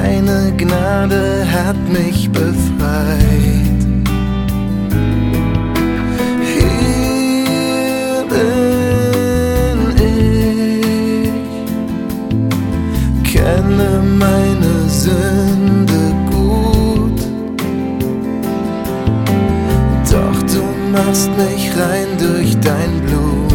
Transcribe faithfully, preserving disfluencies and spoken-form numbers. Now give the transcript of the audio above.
deine Gnade hat mich befreit. Hier bin ich, kenne meine Sünde gut, doch du machst mich rein durch dein Blut.